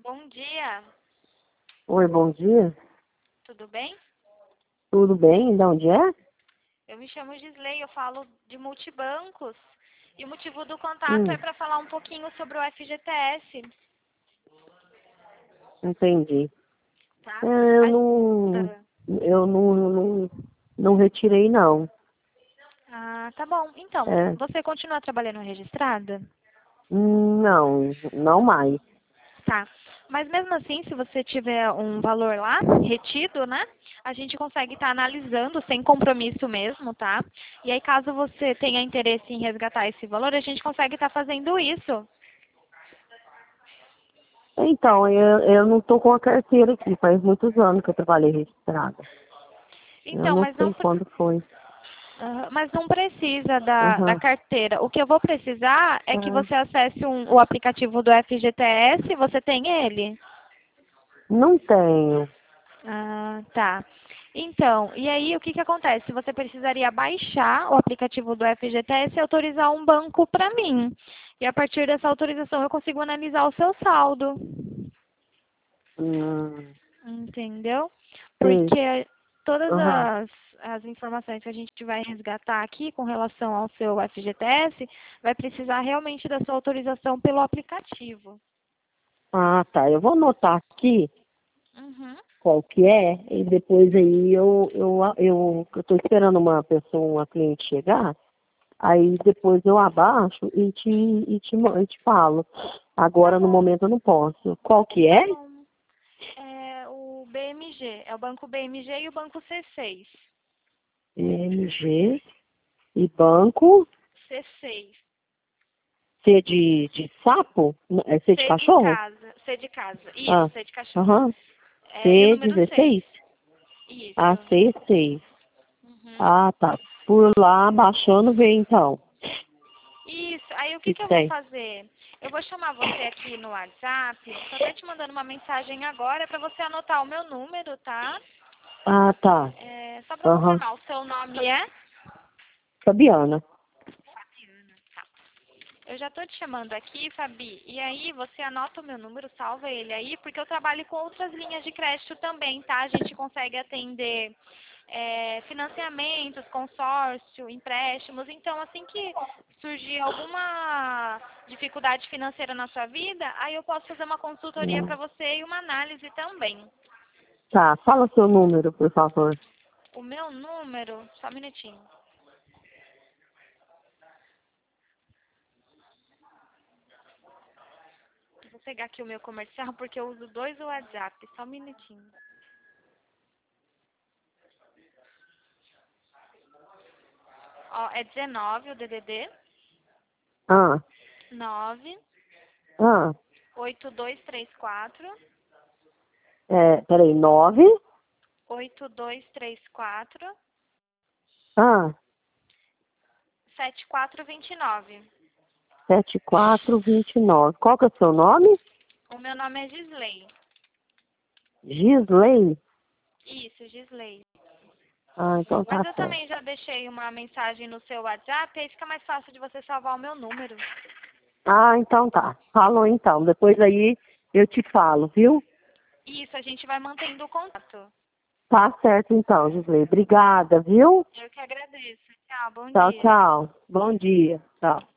Bom dia, Oi, bom dia. tudo bem? Tudo bem? De onde é? Eu me chamo Gisley, eu falo de multibancos e o motivo do contato é Hum, para falar um pouquinho sobre o FGTS, entendi. tá? É, eu Mas, não, ah, eu não retirei, não. tá bom. Então, É, você continua trabalhando registrada? não, não mais. Tá. Mas mesmo assim, se você tiver um valor lá retido, né? A gente consegue estar analisando sem compromisso mesmo, tá? E aí, caso você tenha interesse em resgatar esse valor, a gente consegue estar fazendo isso. Então, eu não estou com a carteira aqui. Faz muitos anos que eu trabalhei registrada. Eu Então, não mas não, sei quando foi. mas não precisa da Aham. carteira. O que eu vou precisar é que Ah, você acesse o aplicativo do FGTS. Você tem ele? não tenho. Ah, tá. Então, e aí o que que acontece? Você precisaria baixar o aplicativo do FGTS e autorizar um banco para mim. E a partir dessa autorização eu consigo analisar o seu saldo. Hum, Entendeu? sei. Porque todas Aham. as informações que a gente vai resgatar aqui com relação ao seu FGTS vai precisar realmente da sua autorização pelo aplicativo. Ah, tá. Eu vou anotar aqui Uhum. qual que é, e depois aí eu tô esperando uma pessoa, uma cliente chegar, aí depois eu abaixo e te falo. Tá Agora, no bom, momento, eu não posso. Qual que tá é? bom. É o BMG, é o banco BMG e o banco C6. MG e banco, C6. de sapo? É C de C de cachorro? casa. C de casa. Isso, Ah, C de cachorro. aham. É, e o número 6. C16? Isso. Ah, C6. Uhum. Ah, tá. Por lá, baixando, vem então. O Isso. Aí o que que que que eu vou tem? fazer? Eu vou chamar você aqui no WhatsApp. Tô até te mandando uma mensagem agora para você anotar o meu número, tá? Ah, tá. É, só para Aham. confirmar, o seu nome é? Fabiana. Fabiana. Tá. Eu já tô te chamando aqui, Fabi. E aí você anota o meu número, salva ele aí, porque eu trabalho com outras linhas de crédito também, tá? A gente consegue atender financiamentos, consórcio, empréstimos. Então, assim que surgir alguma dificuldade financeira na sua vida, aí eu posso fazer uma consultoria para você e uma análise também. Tá, fala o seu número, por favor. O meu número, só um minutinho. Eu vou pegar aqui o meu comercial porque eu uso dois WhatsApp, só um minutinho. Ó, é 19 o DDD Ah, 9 ah, 8234 peraí, 9, 8234 ah, 7429. 7429. Qual que é o seu nome? O meu nome é Gisley. Gisley? Isso, Gisley. Ah, então Mas tá eu certo. também já deixei uma mensagem no seu WhatsApp, aí fica mais fácil de você salvar o meu número. Ah, então tá. Falou então. Depois aí eu te falo, viu? Isso, a gente vai mantendo o contato. Tá certo então, Gisley. Obrigada, viu? Eu que agradeço. Tchau, bom Tchau, dia. tchau. Bom dia. Tchau.